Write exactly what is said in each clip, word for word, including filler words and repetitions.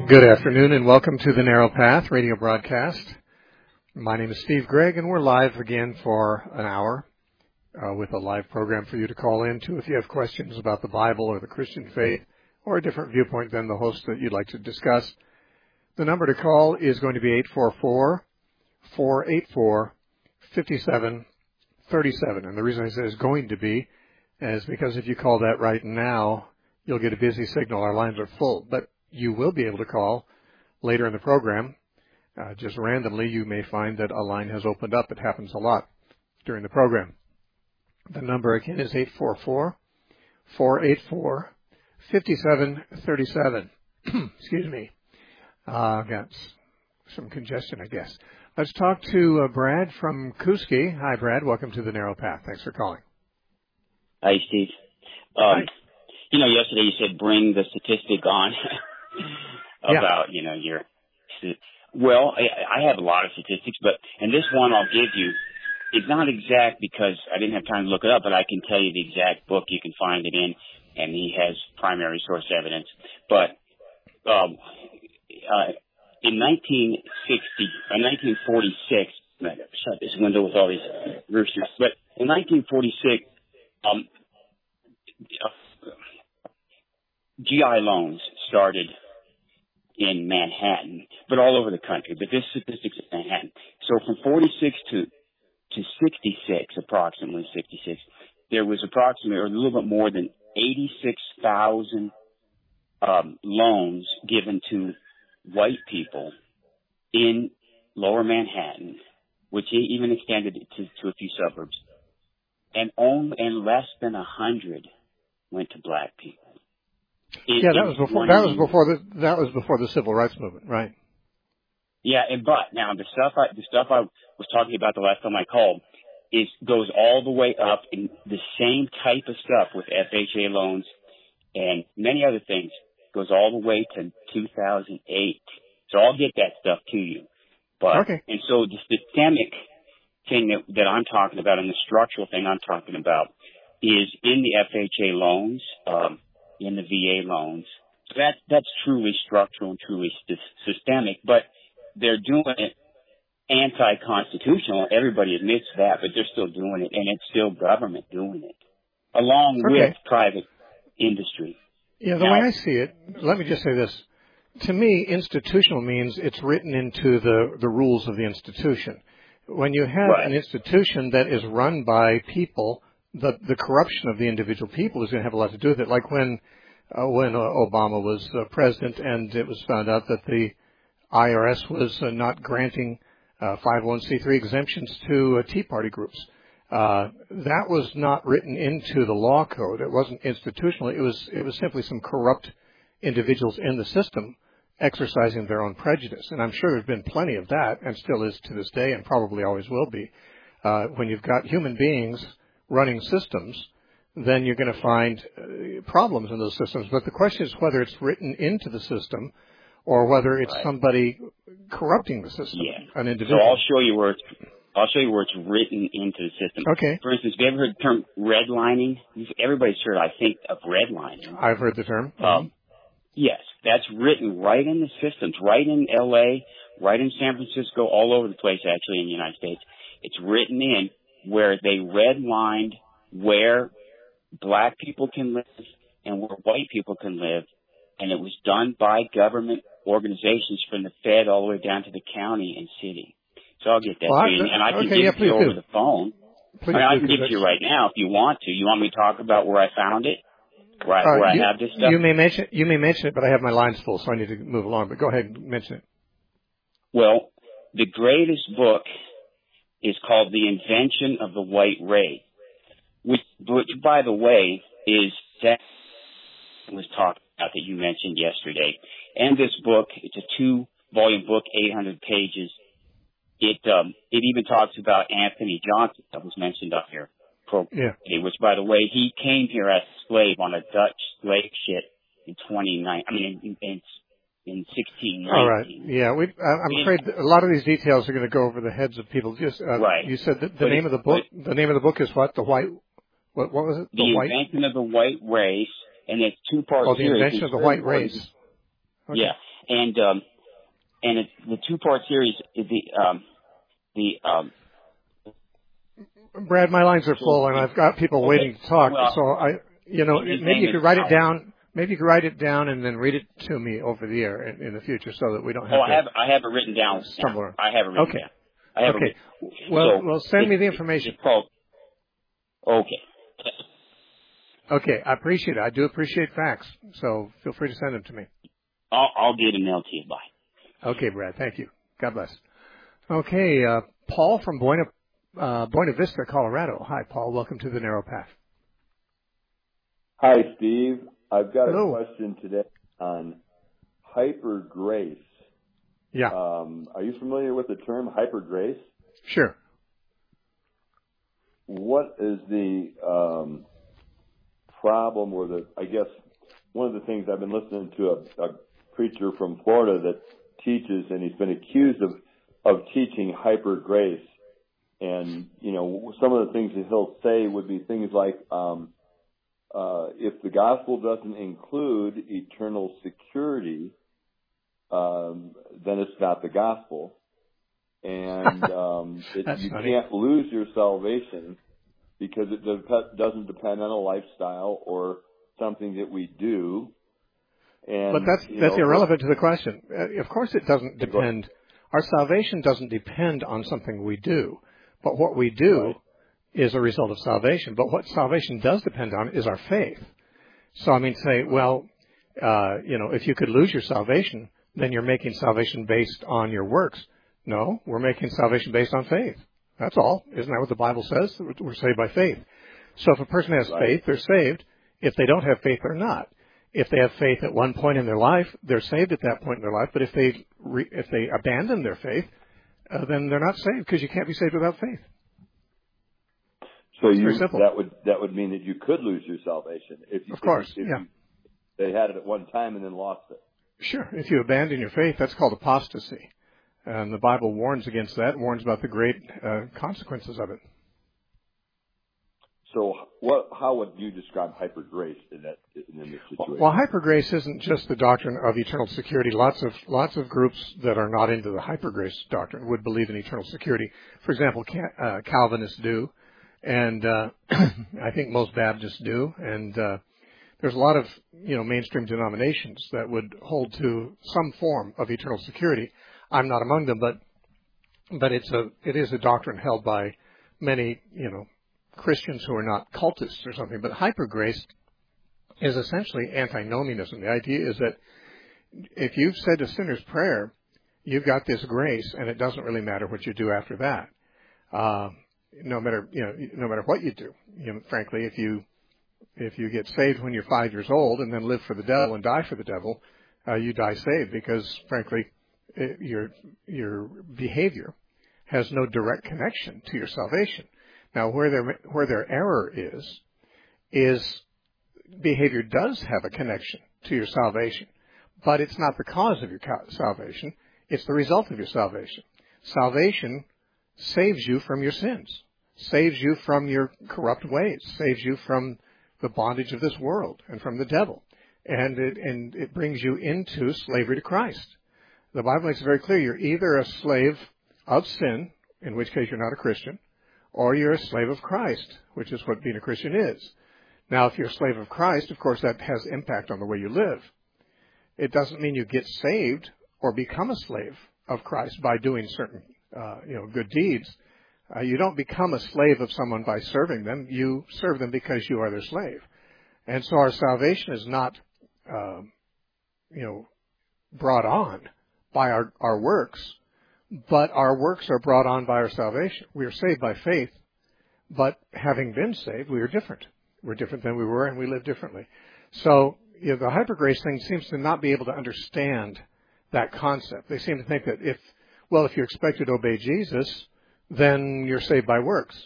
Good afternoon and welcome to the Narrow Path radio broadcast. My name is Steve Gregg and we're live again for an hour uh, with a live program for you to call into if you have questions about the Bible or the Christian faith or a different viewpoint than the host that you'd like to discuss. The number to call is going to be eight four four, four eight four, five seven three seven. And the reason I say is going to be is because if you call that right now, you'll get a busy signal. Our lines are full. But you will be able to call later in the program. Uh, just randomly, you may find that a line has opened up. It happens a lot during the program. The number again is eight four four, four eight four, five seven three seven. Excuse me. Uh, got some congestion, I guess. Let's talk to uh, Brad from Koosky. Hi, Brad. Welcome to the Narrow Path. Thanks for calling. Hi, Steve. Um, Hi. You know, yesterday you said bring the statistic on about, yeah. you know, your, well, I, I have a lot of statistics, but, and this one I'll give you is not exact because I didn't have time to look it up, but I can tell you the exact book you can find it in, and he has primary source evidence. But, um, uh, in nineteen sixty, uh, nineteen forty-six, I gotta shut this window with all these roosters, but in nineteen forty-six, um, uh, G I loans started in Manhattan, but all over the country. But this statistics in Manhattan. So from forty-six to to sixty-six, approximately sixty-six, there was approximately, or a little bit more than eighty-six thousand um, loans given to white people in Lower Manhattan, which even extended to, to a few suburbs, and only and less than a hundred went to black people. In, yeah, that was before. That was before the that was before the civil rights movement, right? Yeah, and but now the stuff I the stuff I was talking about the last time I called is goes all the way up in the same type of stuff with F H A loans and many other things goes all the way to two thousand eight. So I'll get that stuff to you. But okay. And so the systemic thing that, that I'm talking about and the structural thing I'm talking about is in the F H A loans. Um, in the V A loans. So that, that's truly structural and truly st- systemic, but they're doing it anti-constitutional. Everybody admits that, but they're still doing it, and it's still government doing it, along okay. with private industry. Yeah, the now, way I see it, let me just say this. To me, institutional means it's written into the, the rules of the institution. When you have right. an institution that is run by people, The, the corruption of the individual people is going to have a lot to do with it. Like when uh, when uh, Obama was uh, president and it was found out that the I R S was uh, not granting uh, five oh one c three exemptions to uh, Tea Party groups. Uh, that was not written into the law code. It wasn't institutional. It was it was simply some corrupt individuals in the system exercising their own prejudice. And I'm sure there's been plenty of that and still is to this day and probably always will be. Uh, when you've got human beings running systems, then you're going to find uh, problems in those systems. But the question is whether it's written into the system or whether it's right. somebody corrupting the system, yeah. an individual. So I'll show you where it's, I'll show you where it's written into the system. Okay. For instance, have you ever heard the term redlining? Everybody's heard, I think, of redlining. I've heard the term. Um, mm-hmm. Yes, that's written right in the systems, right in L A, right in San Francisco, all over the place, actually, in the United States. It's written in where they redlined where black people can live and where white people can live. And it was done by government organizations from the Fed all the way down to the county and city. So I'll get that well, to you. And I can okay, give yeah, it to you do. over the phone. Please I mean, I do, can give it to you right now if you want to. You want me to talk about where I found it? Where, I, uh, where you, I have this stuff? You may mention you may mention it, but I have my lines full, so I need to move along. But go ahead and mention it. Well, the greatest book is called The Invention of the White Race, which, which by the way, is that was talked about that you mentioned yesterday. And this book, it's a two-volume book, eight hundred pages. It um, it even talks about Anthony Johnson that was mentioned up here, yeah. which, by the way, he came here as a slave on a Dutch slave ship in twenty-nine. I mean, in, in, in sixteen nineteen. All right. Yeah, we. I'm afraid a lot of these details are going to go over the heads of people. Just uh, right. You said that the but name of the book. The name of the book is what? The white. What? What was it? The, the white. Invention of the White Race, and it's two parts. Oh, the Invention of the White Race. Okay. Yeah, and um, and it's the two-part series is the um, the um, Brad, my lines are full, and I've got people okay. waiting to talk. Well, so I, you know, maybe you could write it down. Maybe you could write it down and then read it to me over the air in, in the future, so that we don't have. Oh, to I have I have it written down. Stumble. I have it written okay. down. I have okay. It well, so well, send it, me the information. It's called. Okay. Okay, I appreciate it. I do appreciate facts, so feel free to send them to me. I'll, I'll get them mailed to you. Bye. Okay, Brad. Thank you. God bless. Okay, uh, Paul from Buena, uh, Buena Vista, Colorado. Hi, Paul. Welcome to the Narrow Path. Hi, Steve. I've got Hello. a question today on hyper grace. Yeah. Um, are you familiar with the term hyper grace? Sure. What is the um, problem, or the, I guess, one of the things I've been listening to a, a preacher from Florida that teaches, and he's been accused of, of teaching hyper grace. And, you know, some of the things that he'll say would be things like, um, uh, if the gospel doesn't include eternal security, um, then it's not the gospel. And um, it, you funny. can't lose your salvation because it de- doesn't depend on a lifestyle or something that we do. And, but that's that's know, irrelevant to the question. Uh, of course, it doesn't depend. Our salvation doesn't depend on something we do, but what we do right. is a result of salvation. But what salvation does depend on is our faith. So, I mean, say, well, uh, you know, if you could lose your salvation, then you're making salvation based on your works. No, we're making salvation based on faith. That's all. Isn't that what the Bible says? We're saved by faith. So if a person has right. faith, they're saved. If they don't have faith, they're not. If they have faith at one point in their life, they're saved at that point in their life. But if they re, if they abandon their faith, uh, then they're not saved, because you can't be saved without faith. So it's you very simple. that would that would mean that you could lose your salvation if you, of course, if, if yeah. you, they had it at one time and then lost it. Sure. If you abandon your faith, that's called apostasy. And the Bible warns against that, warns about the great uh, consequences of it. So what, how would you describe hyper grace in that in this situation? Well, hyper grace isn't just the doctrine of eternal security. Lots of lots of groups that are not into the hyper grace doctrine would believe in eternal security. For example, uh, Calvinists do, and uh, I think most Baptists do, and uh, there's a lot of you know mainstream denominations that would hold to some form of eternal security. I'm not among them, but but it's a it is a doctrine held by many you know Christians who are not cultists or something. But hyper grace is essentially antinomianism. The idea is that if you've said a sinner's prayer, you've got this grace, and it doesn't really matter what you do after that. Uh, no matter you know no matter what you do. You know, frankly, if you if you get saved when you're five years old and then live for the devil and die for the devil, uh, you die saved, because frankly it, your your behavior has no direct connection to your salvation. Now, where their where their error is, is behavior does have a connection to your salvation, but it's not the cause of your salvation. It's the result of your salvation. Salvation saves you from your sins, saves you from your corrupt ways, saves you from the bondage of this world and from the devil, and it and it brings you into slavery to Christ. The Bible makes it very clear: you're either a slave of sin, in which case you're not a Christian, or you're a slave of Christ, which is what being a Christian is. Now, if you're a slave of Christ, of course, that has impact on the way you live. It doesn't mean you get saved or become a slave of Christ by doing certain, uh, you know, good deeds. Uh, you don't become a slave of someone by serving them. You serve them because you are their slave. And so our salvation is not, uh, you know, brought on by our, our works, but our works are brought on by our salvation. We are saved by faith, but having been saved, we are different. We're different than we were, and we live differently. So you know, the hyper grace thing seems to not be able to understand that concept. They seem to think that if, well, if you're expected to obey Jesus, then you're saved by works.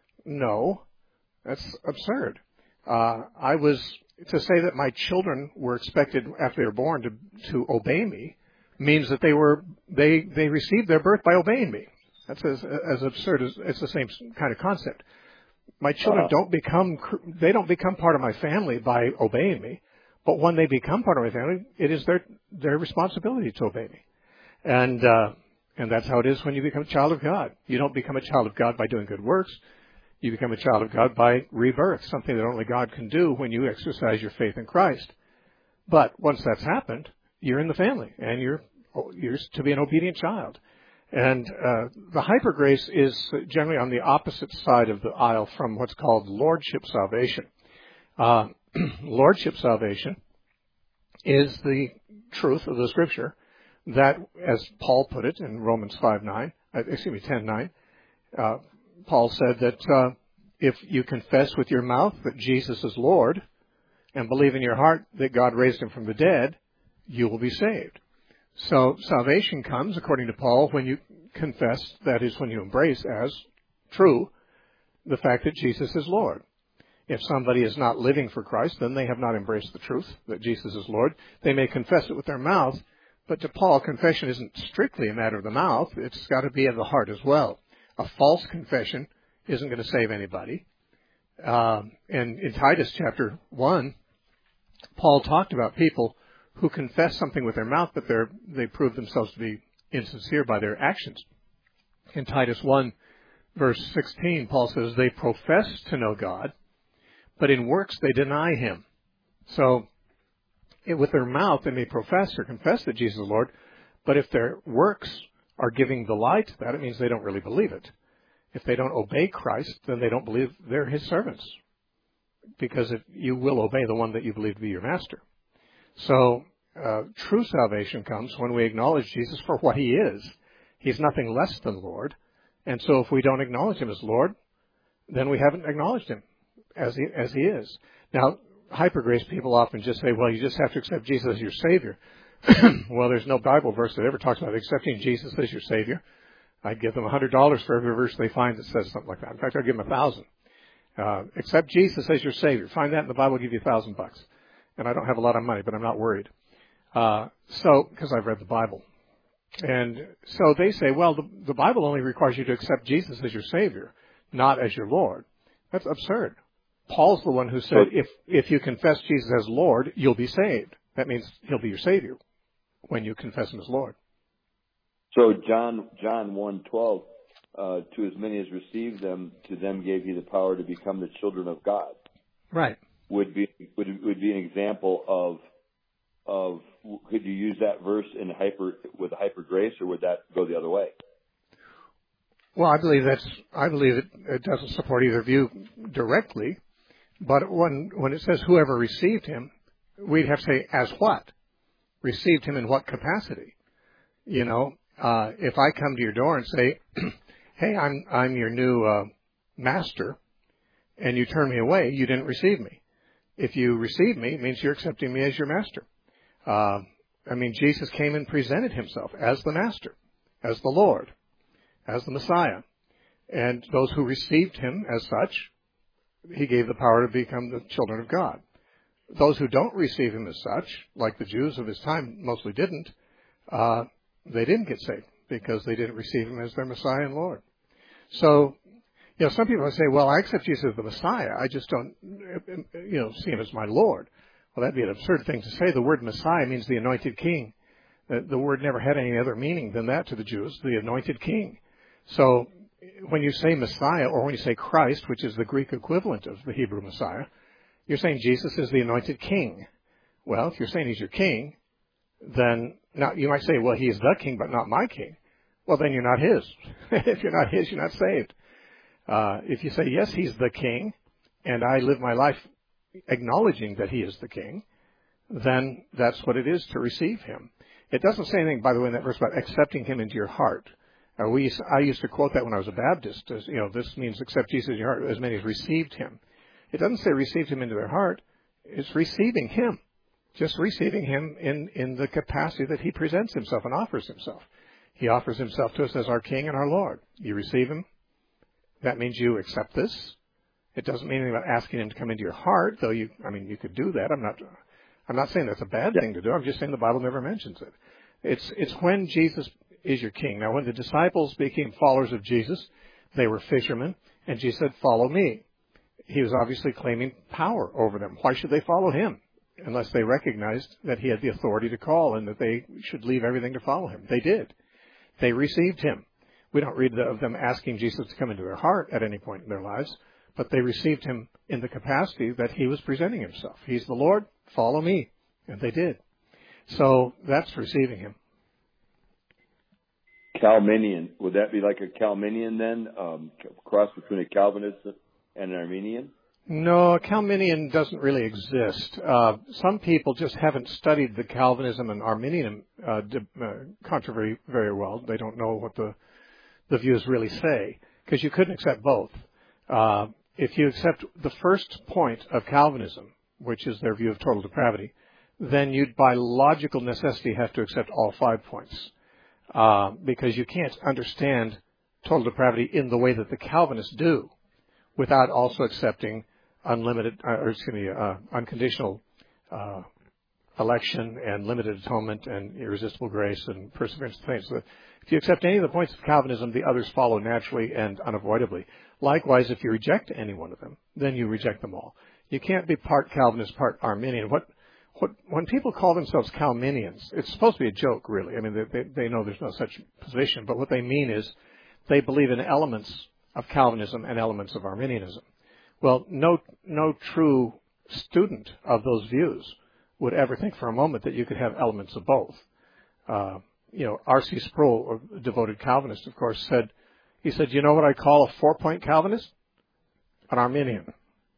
No, that's absurd. Uh, I was, to say that my children were expected after they were born to, to obey me means that they were, they, they received their birth by obeying me. That's as, as absurd as, it's the same kind of concept. My children uh-huh. don't become, they don't become part of my family by obeying me, But when they become part of my family, it is their their responsibility to obey me. And uh, and that's how it is when you become a child of God. You don't become a child of God by doing good works. You become a child of God by rebirth, something that only God can do when you exercise your faith in Christ. But once that's happened, you're in the family, and you're you're to be an obedient child. And uh, the hyper grace is generally on the opposite side of the aisle from what's called lordship salvation. Uh, lordship salvation is the truth of the Scripture that, as Paul put it in Romans five nine, uh, excuse me, ten nine, uh, Paul said that uh, if you confess with your mouth that Jesus is Lord and believe in your heart that God raised him from the dead, you will be saved. So salvation comes, according to Paul, when you confess, that is, when you embrace as true the fact that Jesus is Lord. If somebody is not living for Christ, then they have not embraced the truth that Jesus is Lord. They may confess it with their mouth, but to Paul, confession isn't strictly a matter of the mouth. It's got to be of the heart as well. A false confession isn't going to save anybody. Um, and in Titus chapter one, Paul talked about people who confess something with their mouth, but they're, they prove themselves to be insincere by their actions. In Titus one, verse sixteen, Paul says, they profess to know God, but in works they deny him. So it, with their mouth they may profess or confess that Jesus is Lord, but if their works are giving the lie to that, it means they don't really believe it. If they don't obey Christ, then they don't believe they're his servants. Because if you will obey the one that you believe to be your master. So uh, true salvation comes when we acknowledge Jesus for what he is. He's nothing less than Lord. And so if we don't acknowledge him as Lord, then we haven't acknowledged him as he, as he is. Now, hyper-grace people often just say, well, you just have to accept Jesus as your Savior. Well, there's no Bible verse that ever talks about accepting Jesus as your Savior. I'd give them one hundred dollars for every verse they find that says something like that. In fact, I'd give them one thousand dollars. Uh, accept Jesus as your Savior. Find that in the Bible, I'll give you a thousand bucks. And I don't have a lot of money, but I'm not worried. Uh, so, because I've read the Bible. And so they say, well, the, the Bible only requires you to accept Jesus as your Savior, not as your Lord. That's absurd. Paul's the one who said, if, if you confess Jesus as Lord, you'll be saved. That means he'll be your Savior when you confess him as Lord. So John John one twelve, uh, to as many as received them, to them gave he the power to become the children of God. Right. Would be would would be an example of of could you use that verse in hyper with hyper grace, or would that go the other way? Well, I believe that's I believe it, it doesn't support either view directly, but when when it says whoever received him, we'd have to say as what? Received him in what capacity? You know, uh, if I come to your door and say, "Hey, I'm I'm your new uh, master," and you turn me away, you didn't receive me. If you receive me, it means you're accepting me as your master. Uh, I mean, Jesus came and presented himself as the master, as the Lord, as the Messiah. And those who received him as such, he gave the power to become the children of God. Those who don't receive him as such, like the Jews of his time mostly didn't, uh, they didn't get saved because they didn't receive him as their Messiah and Lord. So, you know, some people say, well, I accept Jesus as the Messiah. I just don't, you know, see him as my Lord. Well, that'd be an absurd thing to say. The word Messiah means the anointed king. The, the word never had any other meaning than that to the Jews, the anointed king. So when you say Messiah, or when you say Christ, which is the Greek equivalent of the Hebrew Messiah, you're saying Jesus is the anointed king. Well, if you're saying he's your king, then now you might say, well, he is the king, but not my king. Well, then you're not his. If you're not his, you're not saved. Uh, if you say, yes, he's the king, and I live my life acknowledging that he is the king, then that's what it is to receive him. It doesn't say anything, by the way, in that verse about accepting him into your heart. Uh, we, I used to quote that when I was a Baptist, as, you know, this means accept Jesus in your heart, as many as received him. It doesn't say received him into their heart. It's receiving him. Just receiving him in, in the capacity that he presents himself and offers himself. He offers himself to us as our King and our Lord. You receive him. That means you accept this. It doesn't mean anything about asking him to come into your heart, though you, I mean, you could do that. I'm not, I'm not saying that's a bad thing to do. I'm just saying the Bible never mentions it. It's, it's when Jesus is your King. Now, when the disciples became followers of Jesus, they were fishermen, and Jesus said, follow me. He was obviously claiming power over them. Why should they follow him? unless they recognized that he had the authority to call and that they should leave everything to follow him. They did. They received him. We don't read of them asking Jesus to come into their heart at any point in their lives, but they received him in the capacity that he was presenting himself. He's the Lord, follow me. And they did. So that's receiving him. Calvinian, would that be like a Calvinian then? Um, cross between a Calvinist and an Arminian? No, a Calvinian doesn't really exist. Uh, some people just haven't studied the Calvinism and Arminian uh, uh, controversy very well. They don't know what the, the views really say, because you couldn't accept both. Uh, if you accept the first point of Calvinism, which is their view of total depravity, then you'd by logical necessity have to accept all five points, uh, because you can't understand total depravity in the way that the Calvinists do without also accepting unlimited, uh, or excuse me, uh, unconditional uh, election and limited atonement and irresistible grace and perseverance of saints. So if you accept any of the points of Calvinism, the others follow naturally and unavoidably. Likewise, if you reject any one of them, then you reject them all. You can't be part Calvinist, part Arminian. What, what, when people call themselves Calvinians, it's supposed to be a joke, really. I mean, they, they, they know there's no such position, but what they mean is they believe in elements of Calvinism and elements of Arminianism. Well, no, no true student of those views would ever think for a moment that you could have elements of both. Uh, you know, R C Sproul, a devoted Calvinist, of course, said, he said, you know what I call a four-point Calvinist? An Arminian.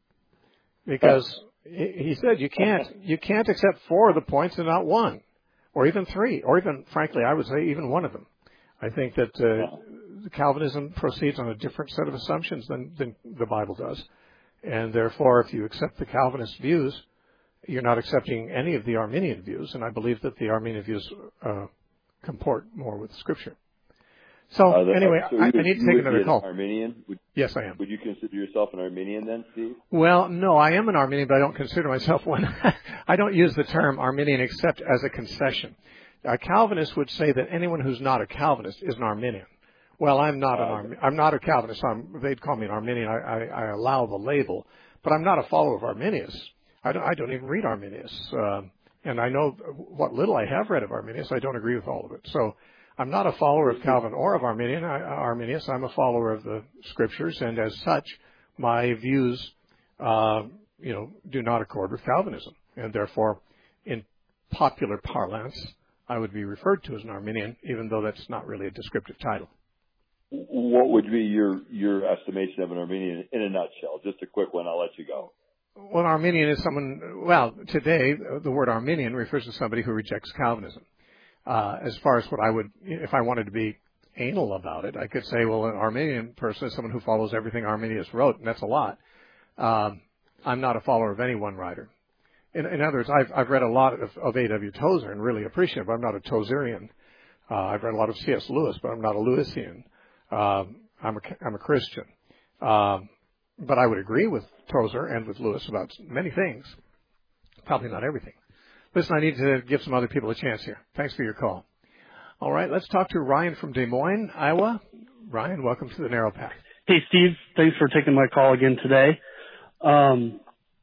Because he said you can't, you can't accept four of the points and not one, or even three, or even, frankly, I would say even one of them. I think that uh, Calvinism proceeds on a different set of assumptions than, than the Bible does. And therefore, if you accept the Calvinist views, you're not accepting any of the Arminian views. And I believe that the Arminian views uh, comport more with Scripture. So uh, the, anyway, so I, would, I need to take another call. Arminian? Would, yes, I am. Would you consider yourself an Arminian then, Steve? Well, no, I am an Arminian, but I don't consider myself one. I don't use the term Arminian except as a concession. A Calvinist would say that anyone who's not a Calvinist is an Arminian. Well, I'm not an Arminian. I'm not a Calvinist. I'm, they'd call me an Arminian. I, I, I allow the label, but I'm not a follower of Arminius. I don't, I don't even read Arminius, uh, and I know what little I have read of Arminius. I don't agree with all of it. So I'm not a follower of Calvin or of Arminian. I, Arminius. I'm a follower of the Scriptures, and as such, my views, uh, you know, do not accord with Calvinism, and therefore, in popular parlance, I would be referred to as an Arminian, even though that's not really a descriptive title. What would be your, your estimation of an Arminian in a nutshell? Just a quick one. I'll let you go. Well, an Arminian is someone, well, today the word Arminian refers to somebody who rejects Calvinism. Uh, as far as what I would, if I wanted to be anal about it, I could say, well, an Arminian person is someone who follows everything Arminius wrote, and that's a lot. Um, I'm not a follower of any one writer. In, in other words, I've, I've read a lot of, of A W Tozer and really appreciate it, but I'm not a Tozerian. Uh, I've read a lot of C S Lewis, but I'm not a Lewisian. Um, I'm a, I'm a Christian. Um, but I would agree with Tozer and with Lewis about many things. Probably not everything. Listen, I need to give some other people a chance here. Thanks for your call. All right, let's talk to Ryan from Des Moines, Iowa. Ryan, welcome to the Narrow Path. Hey, Steve. Thanks for taking my call again today. Um,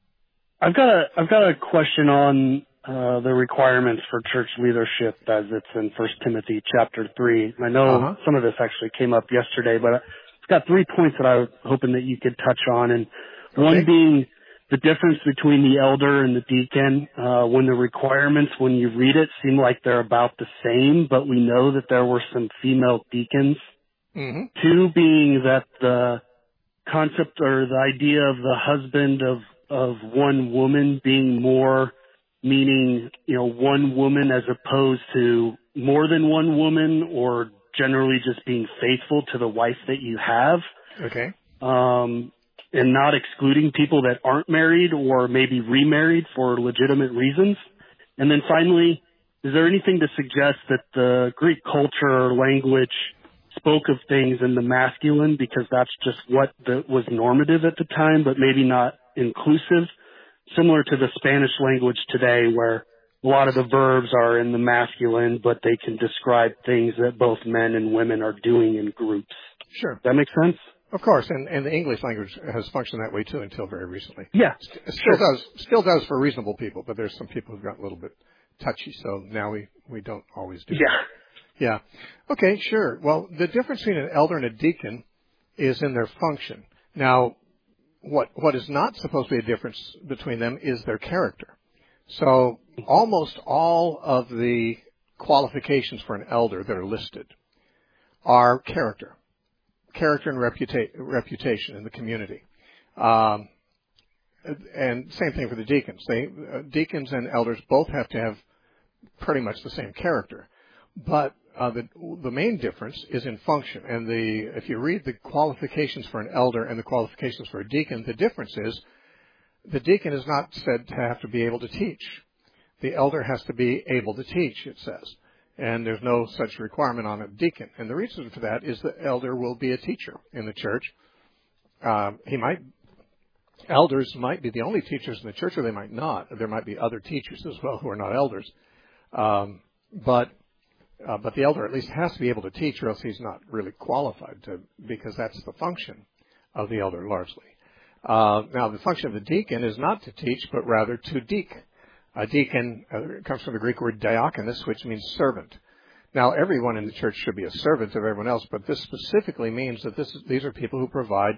I've got a I've got a question on uh, the requirements for church leadership as it's in First Timothy chapter three. And I know uh-huh. some of this actually came up yesterday, but I've got three points that I was hoping that you could touch on. And okay. One being the difference between the elder and the deacon. Uh, when the requirements, when you read it, seem like they're about the same, but we know that there were some female deacons. Mm-hmm. Two being that the concept or the idea of the husband of of one woman being more, meaning, you know, one woman as opposed to more than one woman, or generally just being faithful to the wife that you have. Okay. Um, and not excluding people that aren't married or maybe remarried for legitimate reasons. And then finally, is there anything to suggest that the Greek culture or language spoke of things in the masculine because that's just what the, was normative at the time, but maybe not inclusive, similar to the Spanish language today where a lot of the verbs are in the masculine, but they can describe things that both men and women are doing in groups. Sure. Does that make sense? Of course, and, and the English language has functioned that way too until very recently. Yeah, it still sure. does. Still does for reasonable people, but there's some people who've got a little bit touchy. So now we we don't always do. Yeah. That. Yeah. Okay. Sure. Well, the difference between an elder and a deacon is in their function. Now, what what is not supposed to be a difference between them is their character. So almost all of the qualifications for an elder that are listed are character. Character and reputa- reputation in the community. Um, and same thing for the deacons. They, uh, deacons and elders both have to have pretty much the same character. But uh, the, the main difference is in function. And the if you read the qualifications for an elder and the qualifications for a deacon, the difference is the deacon is not said to have to be able to teach. The elder has to be able to teach, it says. And there's no such requirement on a deacon. And the reason for that is the elder will be a teacher in the church. Uh, he might, elders might be the only teachers in the church, or they might not. There might be other teachers as well who are not elders. Um, but uh, but the elder at least has to be able to teach, or else he's not really qualified to, because that's the function of the elder largely. Uh, now, the function of the deacon is not to teach, but rather to deek. A deacon uh, comes from the Greek word diakonos, which means servant. Now, everyone in the church should be a servant of everyone else, but this specifically means that this is, these are people who provide,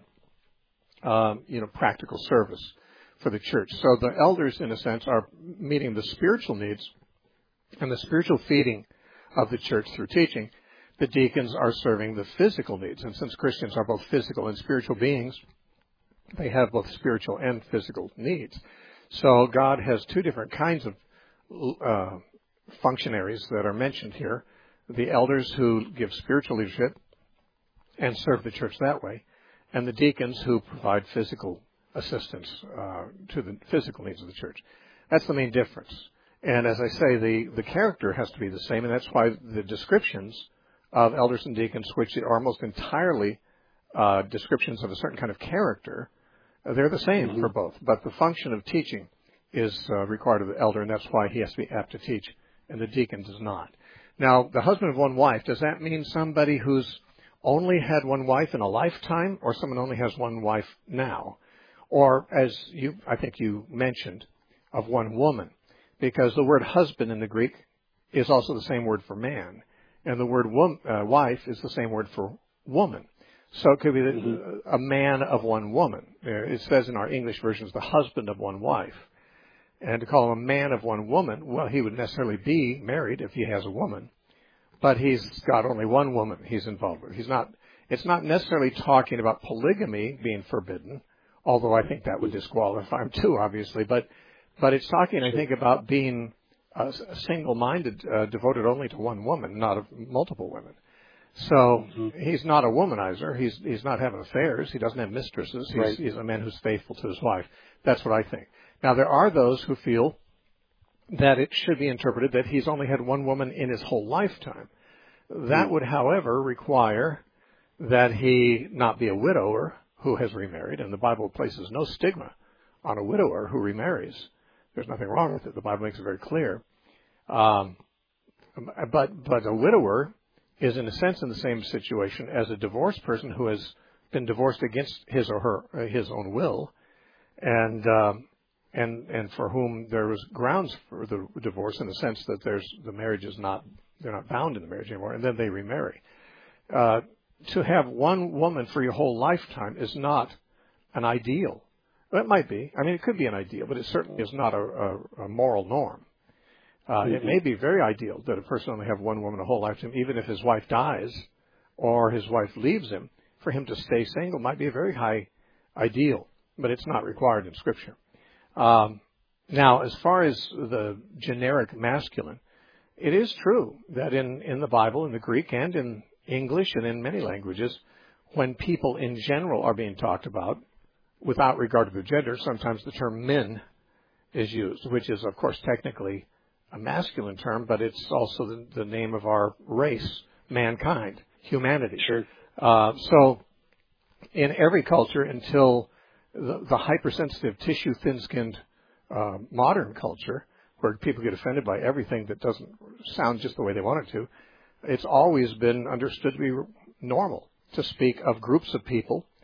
um, you know, practical service for the church. So the elders, in a sense, are meeting the spiritual needs and the spiritual feeding of the church through teaching. The deacons are serving the physical needs, and since Christians are both physical and spiritual beings, they have both spiritual and physical needs. So God has two different kinds of uh, functionaries that are mentioned here. The elders who give spiritual leadership and serve the church that way, and the deacons who provide physical assistance uh, to the physical needs of the church. That's the main difference. And as I say, the, the character has to be the same, and that's why the descriptions of elders and deacons, which are almost entirely uh, descriptions of a certain kind of character, they're the same mm-hmm. for both, but the function of teaching is uh, required of the elder, and that's why he has to be apt to teach, and the deacon does not. Now, the husband of one wife, does that mean somebody who's only had one wife in a lifetime, or someone only has one wife now? Or, as you, I think you mentioned, of one woman, because the word husband in the Greek is also the same word for man, and the word wom- uh, wife is the same word for woman. So it could be mm-hmm. a man of one woman. It says in our English versions, the husband of one wife. And to call him a man of one woman, well, he would necessarily be married if he has a woman. But he's got only one woman he's involved with. He's not, it's not necessarily talking about polygamy being forbidden, although I think that would disqualify him too, obviously. But, but it's talking, I think, about being a, a single-minded, uh, devoted only to one woman, not of multiple women. So mm-hmm. he's not a womanizer. He's he's not having affairs. He doesn't have mistresses. He's, right. he's a man who's faithful to his wife. That's what I think. Now, there are those who feel that it should be interpreted that he's only had one woman in his whole lifetime. That mm-hmm. would, however, require that he not be a widower who has remarried, and the Bible places no stigma on a widower who remarries. There's nothing wrong with it. The Bible makes it very clear. Um, but but a widower is in a sense in the same situation as a divorced person who has been divorced against his or her his own will, and um, and and for whom there was grounds for the divorce in the sense that there's the marriage is not they're not bound in the marriage anymore, and then they remarry. Uh, to have one woman for your whole lifetime is not an ideal. Well, it might be. I mean, it could be an ideal, but it certainly is not a, a, a moral norm. Uh, mm-hmm. It may be very ideal that a person only have one woman a whole lifetime, even if his wife dies or his wife leaves him. For him to stay single might be a very high ideal, but it's not required in Scripture. Um, now, as far as the generic masculine, it is true that in, in the Bible, in the Greek and in English and in many languages, when people in general are being talked about, without regard to the gender, sometimes the term men is used, which is, of course, technically a masculine term, but it's also the, the name of our race, mankind, humanity. Sure. Uh, so in every culture until the, the hypersensitive, tissue, thin-skinned uh, modern culture, where people get offended by everything that doesn't sound just the way they want it to, it's always been understood to be normal to speak of groups of people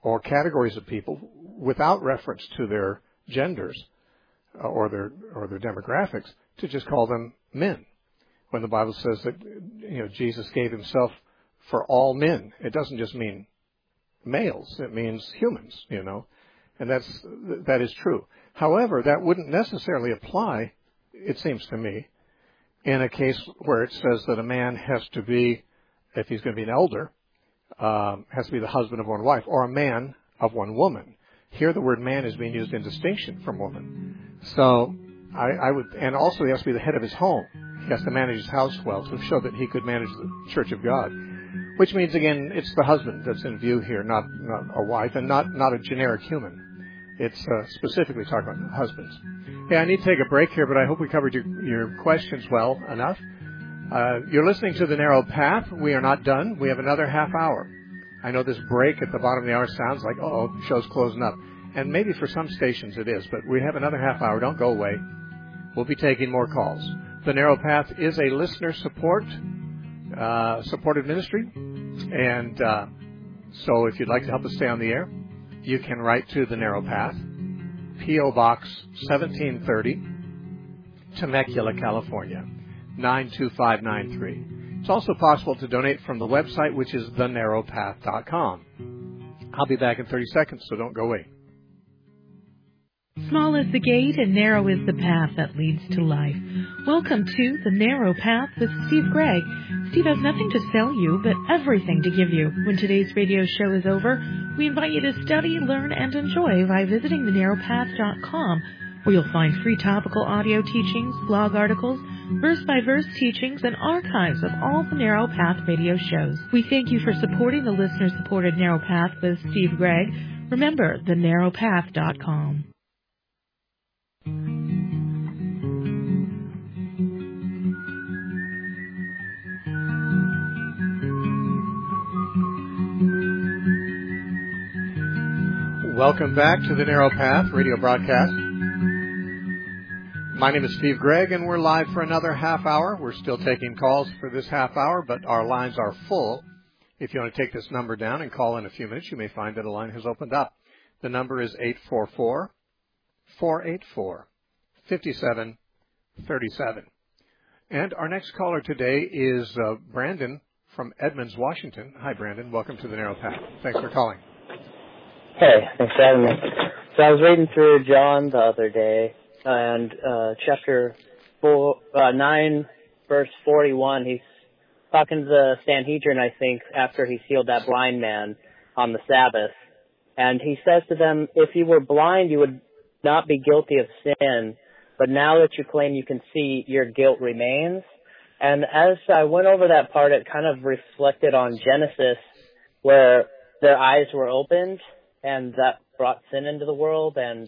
or categories of people without reference to their genders uh, or their or their demographics to just call them men. When the Bible says that, you know, Jesus gave himself for all men, it doesn't just mean males, it means humans, you know, and that's that is true. However, that wouldn't necessarily apply, it seems to me, in a case where it says that a man has to be, if he's going to be an elder, um, has to be the husband of one wife, or a man of one woman. Here the word man is being used in distinction from woman. So I, I would, and also he has to be the head of his home. He has to manage his house well to show that he could manage the church of God. Which means, again, it's the husband that's in view here, not, not a wife, and not, not a generic human. It's uh, specifically talking about husbands. Hey, I need to take a break here, but I hope we covered your, your questions well enough. Uh, you're listening to The Narrow Path. We are not done. We have another half hour. I know this break at the bottom of the hour sounds like, uh-oh, the show's closing up. And maybe for some stations it is, but we have another half hour. Don't go away. We'll be taking more calls. The Narrow Path is a listener support, uh, supported ministry. And uh, so if you'd like to help us stay on the air, you can write to The Narrow Path, P O. Box seventeen thirty, Temecula, California, nine two five nine three. It's also possible to donate from the website, which is the narrow path dot com. I'll be back in thirty seconds, so don't go away. Small is the gate and narrow is the path that leads to life. Welcome to The Narrow Path with Steve Gregg. Steve has nothing to sell you, but everything to give you. When today's radio show is over, we invite you to study, learn, and enjoy by visiting the narrow path dot com, where you'll find free topical audio teachings, blog articles, verse-by-verse teachings, and archives of all the Narrow Path radio shows. We thank you for supporting the listener-supported Narrow Path with Steve Gregg. Remember, the narrow path dot com. Welcome back to the Narrow Path radio broadcast. My name is Steve Gregg, and we're live for another half hour. We're still taking calls for this half hour, but our lines are full. If you want to take this number down and call in a few minutes, you may find that a line has opened up. The number is eight four four, four eight four, five seven three seven. And our next caller today is uh, Brandon from Edmonds, Washington. Hi, Brandon. Welcome to the Narrow Path. Thanks for calling. Hey, thanks for having me. So I was reading through John the other day, and uh, chapter four, uh, nine, verse forty-one, he's talking to the Sanhedrin, I think, after he's healed that blind man on the Sabbath. And he says to them, if you were blind, you would not be guilty of sin, but now that you claim you can see, your guilt remains. And as I went over that part, it kind of reflected on Genesis, where their eyes were opened, and that brought sin into the world. And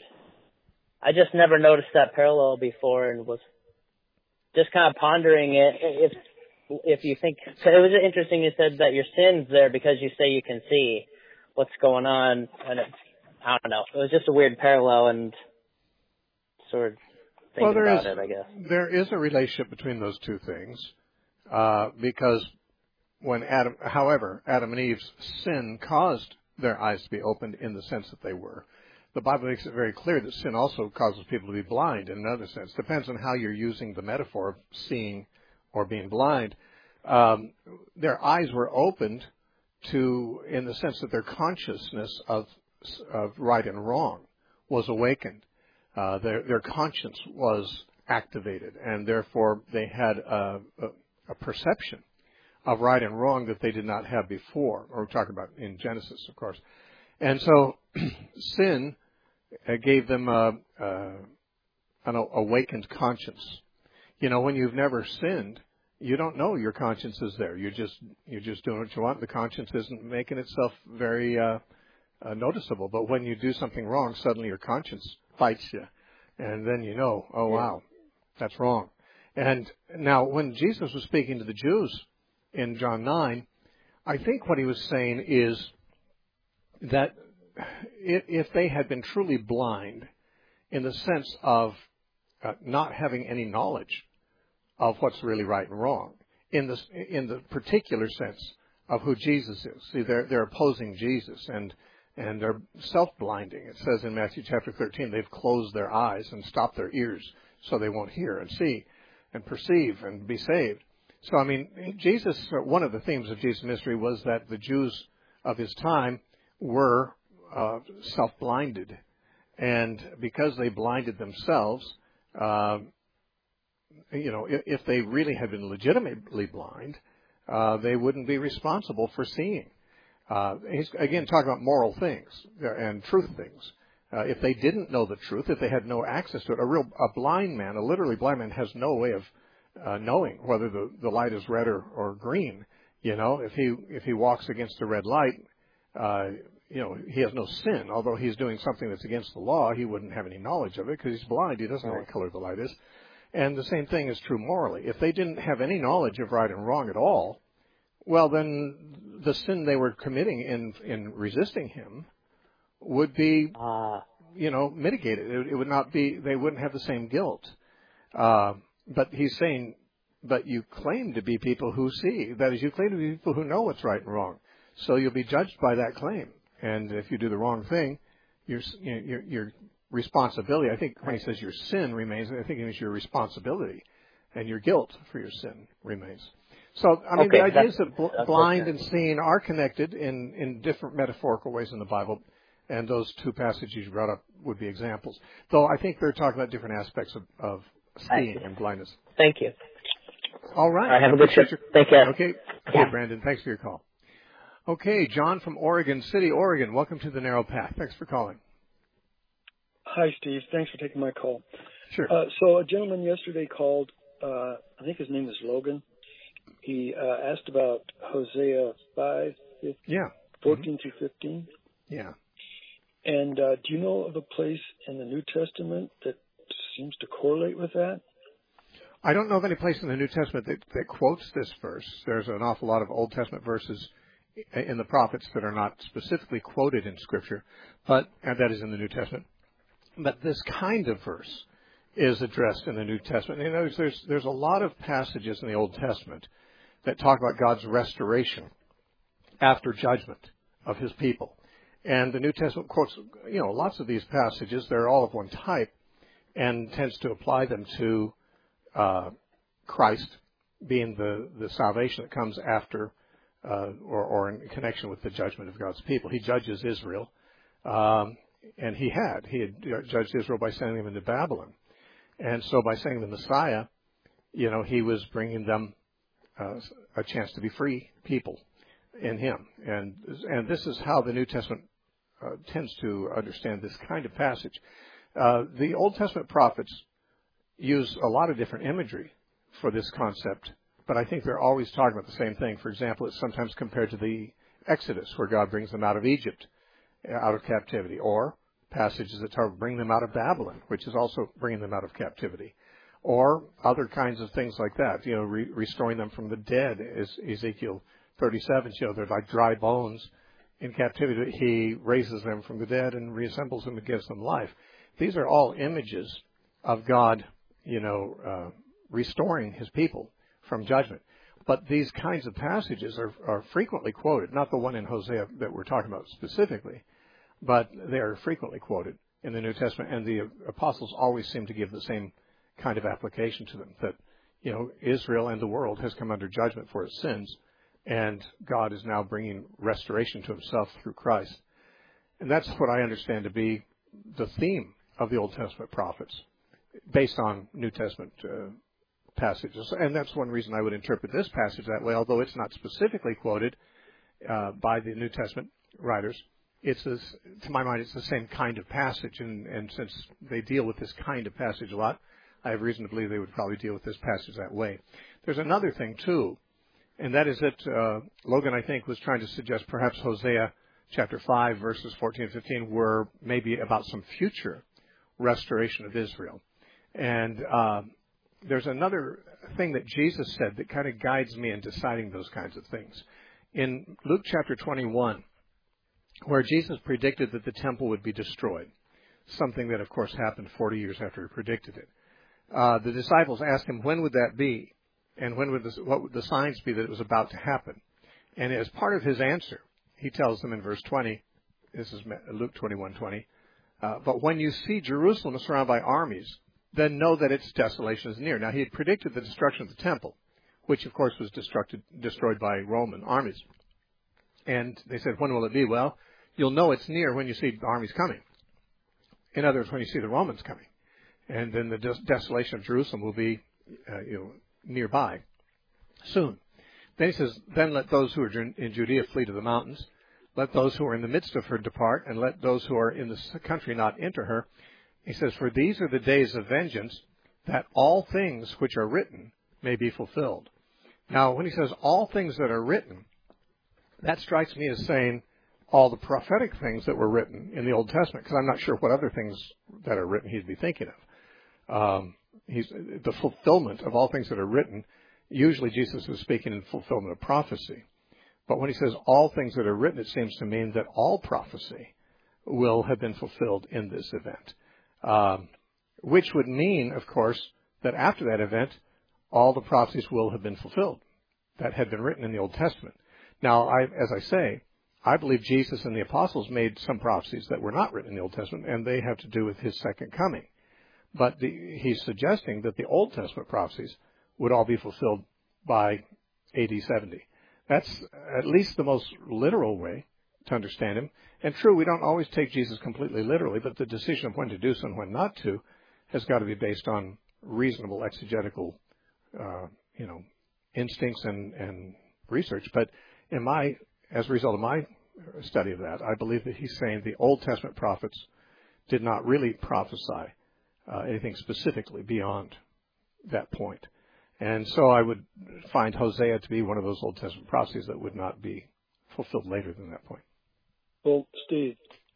I just never noticed that parallel before, and was just kind of pondering it. If if you think, it was interesting you said that your sin's there because you say you can see what's going on, and it's, I don't know, it was just a weird parallel, and sort of thinking well, there about is, it, I guess. There is a relationship between those two things, uh, because when Adam, however, Adam and Eve's sin caused their eyes to be opened in the sense that they were. The Bible makes it very clear that sin also causes people to be blind in another sense. Depends on how you're using the metaphor of seeing or being blind. Um, their eyes were opened to, in the sense that their consciousness of, of right and wrong was awakened. Uh, their, their conscience was activated, and therefore they had a, a, a perception of right and wrong that they did not have before, or we're talking about in Genesis, of course. And so sin gave them a, a, an awakened conscience. You know, when you've never sinned, you don't know your conscience is there. You're just you're just doing what you want. The conscience isn't making itself very uh, uh, noticeable. But when you do something wrong, suddenly your conscience fights you, and then you know, oh wow, that's wrong. And now, when Jesus was speaking to the Jews in John nine, I think what he was saying is that if they had been truly blind in the sense of uh, not having any knowledge of what's really right and wrong, in the in the particular sense of who Jesus is. See, they're they're opposing Jesus, and and they're self-blinding. It says in Matthew chapter thirteen, they've closed their eyes and stopped their ears so they won't hear and see and perceive and be saved. So, I mean, Jesus, one of the themes of Jesus' ministry was that the Jews of his time were uh, self-blinded. And because they blinded themselves, uh, you know, if, if they really had been legitimately blind, uh, they wouldn't be responsible for seeing. Uh, he's, again, talking about moral things and truth things. Uh, if they didn't know the truth, if they had no access to it, a real a blind man, a literally blind man, has no way of uh, knowing whether the, the light is red or, or green. You know, if he if he walks against a red light, uh, you know, he has no sin. Although he's doing something that's against the law, he wouldn't have any knowledge of it because he's blind. He doesn't know what color the light is. And the same thing is true morally. If they didn't have any knowledge of right and wrong at all, well, then the sin they were committing in in resisting him would be, uh, you know, mitigated. It, it would not be, they wouldn't have the same guilt. Uh, but he's saying, but you claim to be people who see. That is, you claim to be people who know what's right and wrong. So you'll be judged by that claim. And if you do the wrong thing, your, your, your responsibility, I think when he says your sin remains, I think it means your responsibility and your guilt for your sin remains. So, I mean, okay, the ideas that bl- blind and seeing are connected in, in different metaphorical ways in the Bible. And those two passages you brought up would be examples. Though I think they're talking about different aspects of, of seeing and blindness. Thank you. All right. All right, have a good trip. Your... Thank you. Okay. Okay, yeah. Brandon, thanks for your call. Okay, John from Oregon City, Oregon. Welcome to the Narrow Path. Thanks for calling. Hi, Steve. Thanks for taking my call. Sure. Uh, so a gentleman yesterday called, uh, I think his name is Logan. He uh, asked about Hosea five, fifteen, yeah. fourteen mm-hmm. through fifteen. Yeah. And uh, do you know of a place in the New Testament that seems to correlate with that? I don't know of any place in the New Testament that, that quotes this verse. There's an awful lot of Old Testament verses in the prophets that are not specifically quoted in Scripture, but and that is in the New Testament. But this kind of verse is addressed in the New Testament. You know, there's there's a lot of passages in the Old Testament that talk about God's restoration after judgment of his people. And the New Testament quotes, you know, lots of these passages. They're all of one type and tends to apply them to uh, Christ being the, the salvation that comes after uh, or, or in connection with the judgment of God's people. He judges Israel, um, and he had. He had judged Israel by sending them into Babylon. And so by sending the Messiah, you know, he was bringing them uh, a chance to be free people in him. And and this is how the New Testament uh, tends to understand this kind of passage. Uh, the Old Testament prophets use a lot of different imagery for this concept, but I think they're always talking about the same thing. For example, it's sometimes compared to the Exodus, where God brings them out of Egypt, out of captivity, or passages that talk bring them out of Babylon, which is also bringing them out of captivity, or other kinds of things like that. You know, re- restoring them from the dead, as Ezekiel thirty-seven, you know, they're like dry bones in captivity. He raises them from the dead and reassembles them and gives them life. These are all images of God, you know, uh, restoring his people from judgment. But these kinds of passages are, are frequently quoted, not the one in Hosea that we're talking about specifically, but they are frequently quoted in the New Testament, and the apostles always seem to give the same kind of application to them, that, you know, Israel and the world has come under judgment for its sins, and God is now bringing restoration to himself through Christ. And that's what I understand to be the theme of the Old Testament prophets, based on New Testament uh, passages. And that's one reason I would interpret this passage that way, although it's not specifically quoted uh, by the New Testament writers. It's this, to my mind, it's the same kind of passage, and, and since they deal with this kind of passage a lot, I have reason to believe they would probably deal with this passage that way. There's another thing, too, and that is that uh, Logan, I think, was trying to suggest perhaps Hosea chapter five, verses fourteen and fifteen, were maybe about some future restoration of Israel. And uh, there's another thing that Jesus said that kind of guides me in deciding those kinds of things. In Luke chapter twenty-one, where Jesus predicted that the temple would be destroyed, something that, of course, happened forty years after he predicted it. Uh, the disciples asked him, when would that be? And when would the, what would the signs be that it was about to happen? And as part of his answer, he tells them in verse twenty, this is Luke twenty-one twenty, uh, but when you see Jerusalem surrounded by armies, then know that its desolation is near. Now, he had predicted the destruction of the temple, which, of course, was destructed, destroyed by Roman armies. And they said, when will it be? Well, you'll know it's near when you see armies coming. In other words, when you see the Romans coming. And then the des- desolation of Jerusalem will be uh, you know, nearby soon. Then he says, then let those who are in Judea flee to the mountains. Let those who are in the midst of her depart, and let those who are in the country not enter her. He says, for these are the days of vengeance, that all things which are written may be fulfilled. Now, when he says all things that are written, that strikes me as saying all the prophetic things that were written in the Old Testament, because I'm not sure what other things that are written he'd be thinking of. Um, he's the fulfillment of all things that are written. Usually Jesus is speaking in fulfillment of prophecy. But when he says all things that are written, it seems to mean that all prophecy will have been fulfilled in this event. Um, which would mean, of course, that after that event, all the prophecies will have been fulfilled that had been written in the Old Testament. Now, I, as I say, I believe Jesus and the apostles made some prophecies that were not written in the Old Testament, and they have to do with his second coming. But the, he's suggesting that the Old Testament prophecies would all be fulfilled by A D seventy. That's at least the most literal way to understand him. And true, we don't always take Jesus completely literally, but the decision of when to do so and when not to has got to be based on reasonable exegetical, uh, you know, instincts and, and research. But in my, as a result of my study of that, I believe that he's saying the Old Testament prophets did not really prophesy uh, anything specifically beyond that point. And so I would find Hosea to be one of those Old Testament prophecies that would not be fulfilled later than that point. Well, Steve,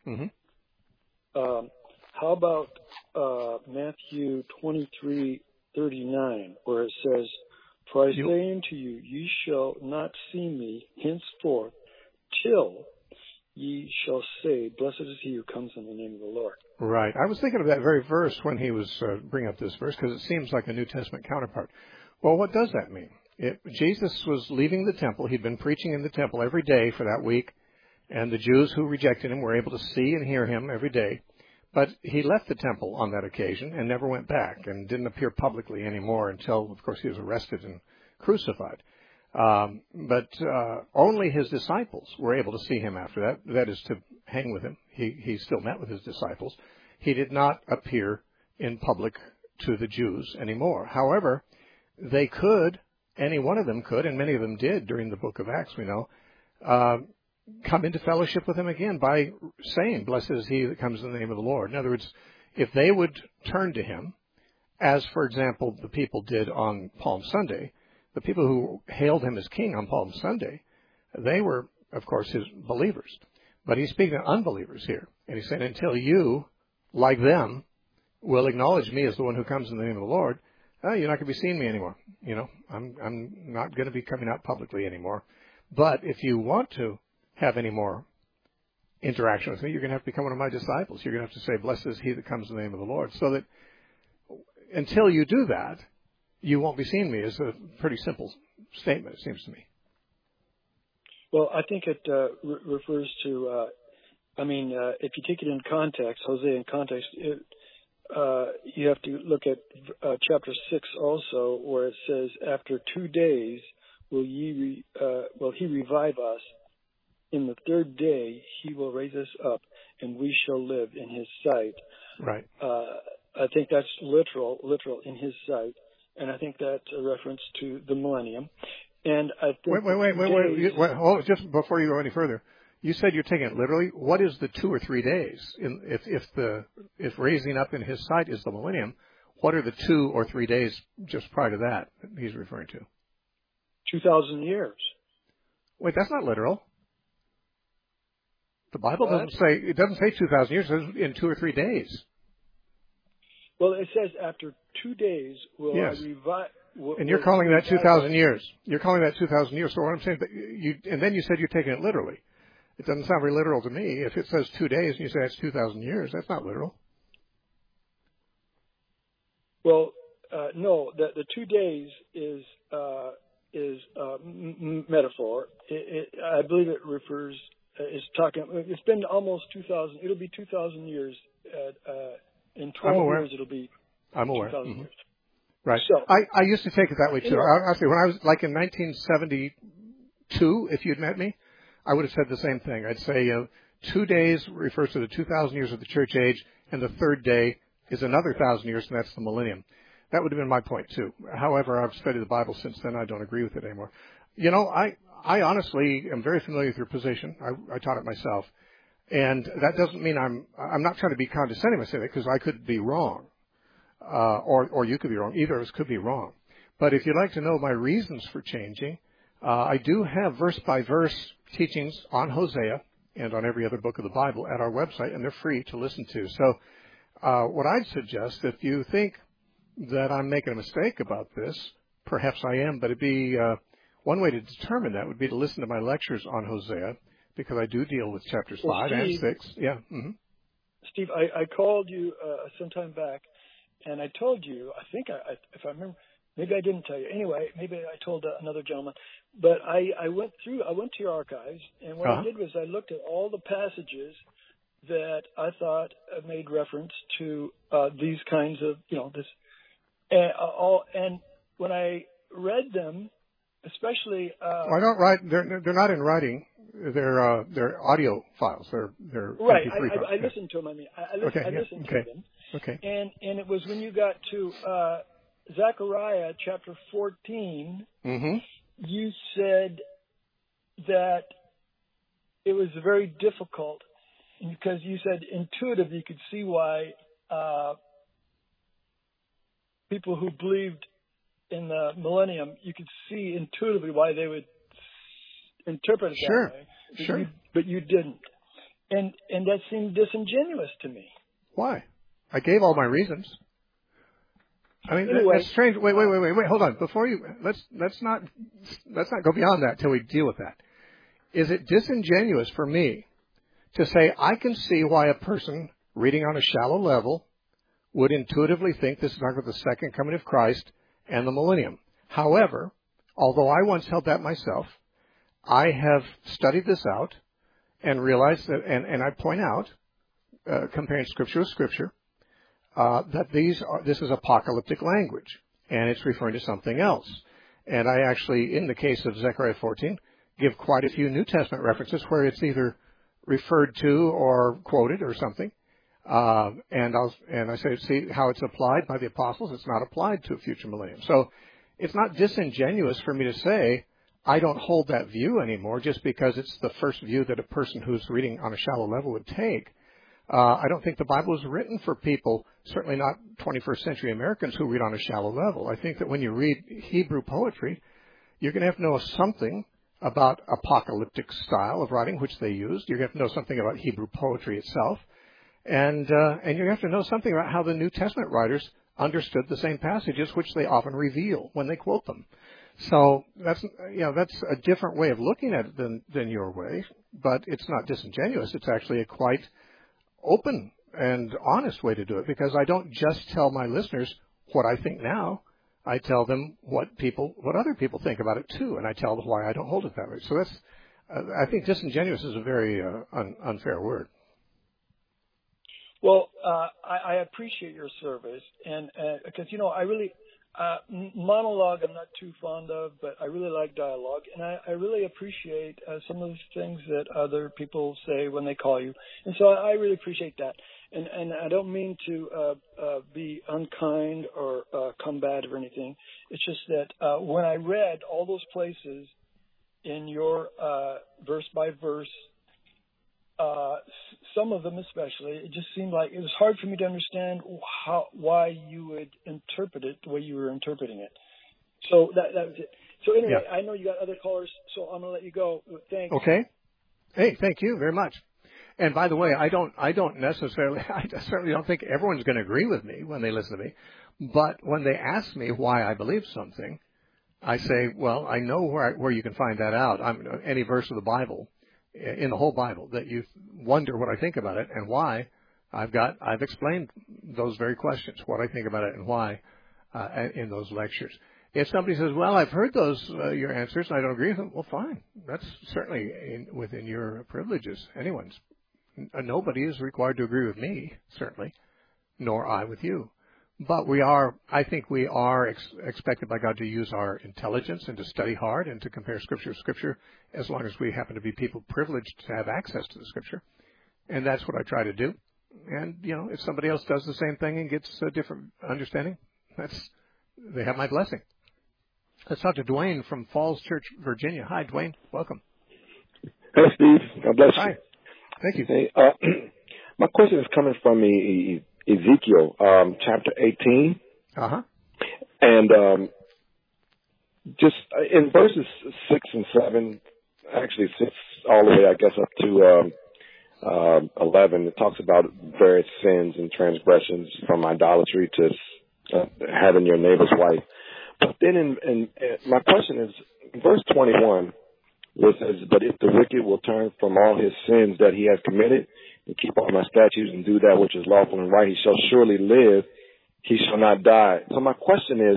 mm-hmm. um, how about uh, Matthew twenty-three thirty-nine, where it says, for I say unto you, ye shall not see me henceforth till ye shall say, blessed is he who comes in the name of the Lord. Right. I was thinking of that very verse when he was uh, bringing up this verse, because it seems like a New Testament counterpart. Well, what does that mean? It, Jesus was leaving the temple. He'd been preaching in the temple every day for that week, and the Jews who rejected him were able to see and hear him every day. But he left the temple on that occasion and never went back and didn't appear publicly anymore until, of course, he was arrested and crucified. Um, but uh, only his disciples were able to see him after that, that is to hang with him. He, he still met with his disciples. He did not appear in public to the Jews anymore. However, they could, any one of them could, and many of them did during the book of Acts, we know, uh, come into fellowship with him again by saying, blessed is he that comes in the name of the Lord. In other words, if they would turn to him, as, for example, the people did on Palm Sunday, the people who hailed him as king on Palm Sunday, they were, of course, his believers. But he's speaking to unbelievers here. And he's saying, until you, like them, will acknowledge me as the one who comes in the name of the Lord, oh, you're not going to be seeing me anymore. You know, I'm, I'm not going to be coming out publicly anymore. But if you want to have any more interaction with me, you're going to have to become one of my disciples. You're going to have to say, blessed is he that comes in the name of the Lord. So that until you do that, you won't be seeing me is a pretty simple statement, it seems to me. Well, I think it uh, re- refers to, uh, I mean, uh, if you take it in context, Hosea in context, it, uh, you have to look at uh, chapter six also, where it says, after two days will ye re, uh, will he revive us. In the third day he will raise us up, and we shall live in his sight. Right. Uh, I think that's literal, literal in his sight. And I think that's a reference to the millennium. And I think wait, wait, wait, wait, wait, wait, wait. Oh, just before you go any further, you said you're taking it literally. What is the two or three days? In, if if the if raising up in his sight is the millennium, what are the two or three days just prior to that he's referring to? Two thousand years. Wait, that's not literal. The Bible what? doesn't say it doesn't say two thousand years. It says in two or three days. Well, it says after two days will yes. I revive. Will, and you're will calling that two thousand us. years. You're calling that two thousand years. So what I'm saying, you and then you said you're taking it literally. It doesn't sound very literal to me. If it says two days and you say it's two thousand years, that's not literal. Well, uh, no. The the two days is uh, is uh, m- metaphor. It, it, I believe it refers is talking. It's been almost two thousand. It'll be two thousand years. Uh, uh, in twelve years, it'll be. I'm aware. two thousand Mm-hmm. years. Right. So, I, I used to take it that way too. You know, I, actually, when I was like in nineteen seventy-two, if you'd met me, I would have said the same thing. I'd say uh, two days refers to the two thousand years of the church age, and the third day is another thousand years, and that's the millennium. That would have been my point too. However, I've studied the Bible since then. I don't agree with it anymore. You know, I I honestly am very familiar with your position. I, I taught it myself, and that doesn't mean I'm I'm not trying to be condescending when I say that, because I could be wrong, uh, or or you could be wrong. Either of us could be wrong. But if you'd like to know my reasons for changing, uh, I do have verse by verse teachings on Hosea and on every other book of the Bible at our website, and they're free to listen to. So, uh, what I'd suggest, if you think that I'm making a mistake about this, perhaps I am, but it'd be uh, one way to determine that would be to listen to my lectures on Hosea, because I do deal with chapters well, five Steve, and six. Yeah. Mm-hmm. Steve, I, I called you uh, some time back, and I told you. I think, I, I, if I remember, maybe I didn't tell you. Anyway, maybe I told uh, another gentleman. But I, I went through. I went to your archives, and what uh-huh. I did was I looked at all the passages that I thought uh, made reference to uh, these kinds of, you know, this. And, uh, all, and when I read them, especially, uh, well, I don't write. They're they're not in writing. They're uh, they're audio files. They're they're right. M P three I, I, files. I listened to them. I mean, I, I, listen, okay, I yeah, listened okay. to them. Okay. And and it was when you got to uh, Zechariah chapter fourteen, mm-hmm. you said that it was very difficult because you said intuitive. You could see why. Uh, People who believed in the millennium, you could see intuitively why they would interpret it sure. that way. But sure. You, but you didn't. And and that seemed disingenuous to me. Why? I gave all my reasons. I mean, anyway, that's strange. Wait, wait, wait, wait, wait. Hold on. Before you, let's let's not let's not go beyond that till we deal with that. Is it disingenuous for me to say I can see why a person reading on a shallow level would intuitively think this is talking about the second coming of Christ and the millennium? However, although I once held that myself, I have studied this out and realized that, and, and I point out, uh, comparing Scripture with Scripture, uh, that these are, this is apocalyptic language, and it's referring to something else. And I actually, in the case of Zechariah fourteen, give quite a few New Testament references where it's either referred to or quoted or something. Uh, and I'll, and I say, see how it's applied by the apostles. It's not applied to a future millennium. So it's not disingenuous for me to say I don't hold that view anymore just because it's the first view that a person who's reading on a shallow level would take. Uh, I don't think the Bible is written for people, certainly not twenty-first century Americans who read on a shallow level. I think that when you read Hebrew poetry, you're going to have to know something about apocalyptic style of writing, which they used. You're going to have to know something about Hebrew poetry itself. And uh, and you have to know something about how the New Testament writers understood the same passages, which they often reveal when they quote them. So that's you know that's a different way of looking at it than than your way, but it's not disingenuous. It's actually a quite open and honest way to do it, because I don't just tell my listeners what I think now. I tell them what people, what other people think about it too, and I tell them why I don't hold it that way. So that's, uh, I think disingenuous is a very uh, un, unfair word. Well, uh, I, I appreciate your service, and because uh, you know, I really uh, monologue I'm not too fond of, but I really like dialogue, and I, I really appreciate uh, some of the things that other people say when they call you, and so I, I really appreciate that. And, and I don't mean to uh, uh, be unkind or uh, combative or anything. It's just that uh, when I read all those places in your uh, verse by verse. Uh, some of them especially, it just seemed like it was hard for me to understand how, why you would interpret it the way you were interpreting it. So that, that was it. So anyway, yeah. I know you got other callers, so I'm going to let you go. Thanks. Okay. Hey, thank you very much. And by the way, I don't, I don't necessarily, I certainly don't think everyone's going to agree with me when they listen to me. But when they ask me why I believe something, I say, well, I know where I, where you can find that out. I'm, any verse of the Bible, in the whole Bible, that you wonder what I think about it and why. I've got, I've explained those very questions, what I think about it and why, uh, in those lectures. If somebody says, well, I've heard those, uh, your answers, and I don't agree with them, well, fine. That's certainly in, within your privileges. Anyone's. N- nobody is required to agree with me, certainly, nor I with you. But we are, I think we are ex- expected by God to use our intelligence and to study hard and to compare Scripture with Scripture, as long as we happen to be people privileged to have access to the Scripture. And that's what I try to do. And, you know, if somebody else does the same thing and gets a different understanding, that's, they have my blessing. Let's talk to Dwayne from Falls Church, Virginia. Hi, Dwayne. Welcome. Hey, Steve. God bless you. Hi. Thank you. Hey, uh, my question is coming from e- e- Ezekiel, um, chapter eighteen. Uh-huh. And um, just in verses six and seven, actually six all the way, I guess, up to um, uh, eleven, it talks about various sins and transgressions from idolatry to uh, having your neighbor's wife. But then in, in, in my question is, in verse twenty-one, where it says, but if the wicked will turn from all his sins that he has committed and keep all my statutes and do that which is lawful and right, he shall surely live, he shall not die. So my question is,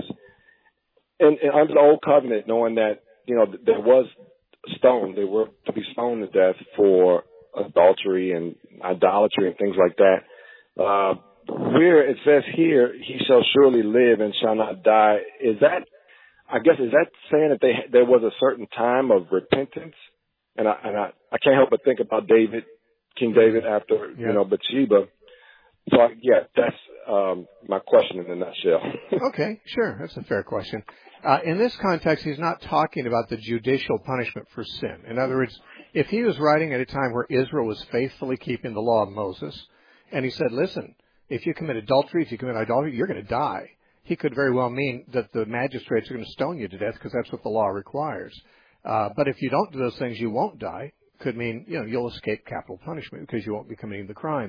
in, in, under the old covenant, knowing that, you know, there was stoned, they were to be stoned to death for adultery and idolatry and things like that, uh, where it says here, he shall surely live and shall not die, is that, I guess, is that saying that they, there was a certain time of repentance? And I, and I, I can't help but think about David, King David after, yeah. you know, Bathsheba. So, I, yeah, that's um, my question in a nutshell. Okay, sure. That's a fair question. Uh, in this context, he's not talking about the judicial punishment for sin. In other words, if he was writing at a time where Israel was faithfully keeping the law of Moses, and he said, listen, if you commit adultery, if you commit idolatry, you're going to die. He could very well mean that the magistrates are going to stone you to death because that's what the law requires. Uh, but if you don't do those things, you won't die. Could mean, you know, you'll escape capital punishment because you won't be committing the crimes.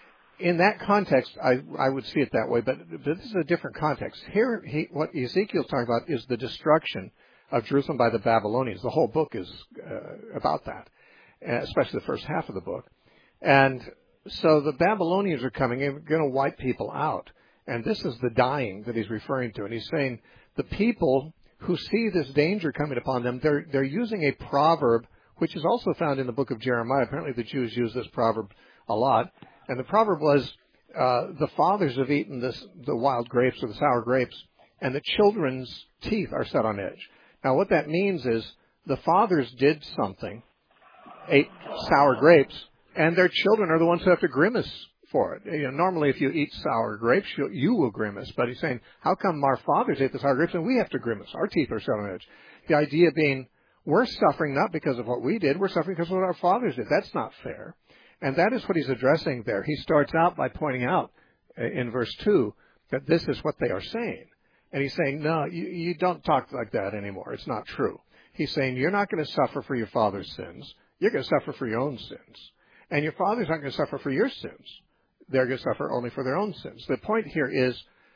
In that context, I, I would see it that way, but, but this is a different context. Here, he, what Ezekiel's talking about is the destruction of Jerusalem by the Babylonians. The whole book is uh, about that, especially the first half of the book. And so the Babylonians are coming and going to wipe people out. And this is the dying that he's referring to. And he's saying the people who see this danger coming upon them, they're, they're using a proverb, which is also found in the book of Jeremiah. Apparently the Jews use this proverb a lot. And the proverb was, uh, the fathers have eaten this, the wild grapes or the sour grapes, and the children's teeth are set on edge. Now what that means is the fathers did something, ate sour grapes, and their children are the ones who have to grimace for it. You know, normally if you eat sour grapes, you, you will grimace. But he's saying, how come our fathers ate the sour grapes and we have to grimace? Our teeth are set on edge. The idea being, we're suffering not because of what we did, we're suffering because of what our fathers did. That's not fair. And that is what he's addressing there. He starts out by pointing out in verse two that this is what they are saying. And he's saying, no, you, you don't talk like that anymore. It's not true. He's saying, you're not going to suffer for your father's sins. You're going to suffer for your own sins. And your fathers aren't going to suffer for your sins. They're going to suffer only for their own sins. The point here is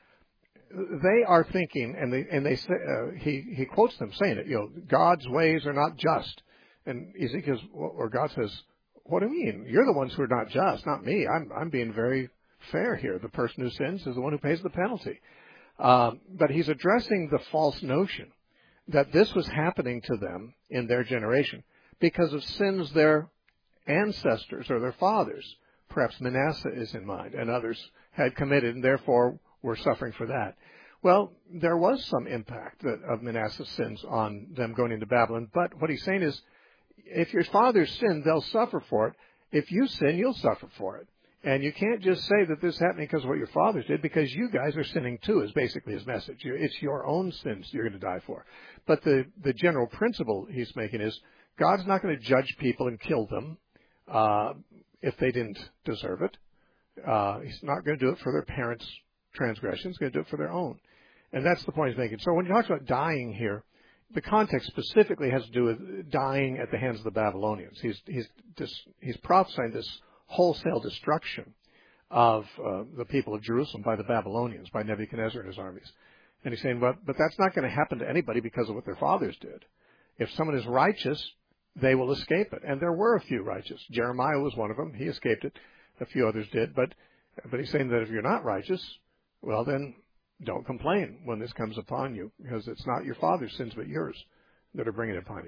they are thinking, and they, and they say, uh, he, he quotes them saying it, you know, God's ways are not just. And Ezekiel, or God says, what do you mean? You're the ones who are not just, not me. I'm, I'm being very fair here. The person who sins is the one who pays the penalty. Um, but he's addressing the false notion that this was happening to them in their generation because of sins their ancestors or their fathers, perhaps Manasseh is in mind, and others had committed and therefore were suffering for that. Well, there was some impact of Manasseh's sins on them going into Babylon, but what he's saying is, if your fathers sin, they'll suffer for it. If you sin, you'll suffer for it. And you can't just say that this is happening because of what your fathers did, because you guys are sinning too, is basically his message. It's your own sins you're going to die for. But the, the general principle he's making is, God's not going to judge people and kill them uh, if they didn't deserve it. Uh, he's not going to do it for their parents' transgressions. He's going to do it for their own. And that's the point he's making. So when he talks about dying here, the context specifically has to do with dying at the hands of the Babylonians. He's he's dis, he's prophesying this wholesale destruction of uh, the people of Jerusalem by the Babylonians, by Nebuchadnezzar and his armies. And he's saying, but, but that's not going to happen to anybody because of what their fathers did. If someone is righteous, they will escape it. And there were a few righteous. Jeremiah was one of them. He escaped it. A few others did. But, but he's saying that if you're not righteous, well, then don't complain when this comes upon you, because it's not your father's sins but yours that are bringing it upon you.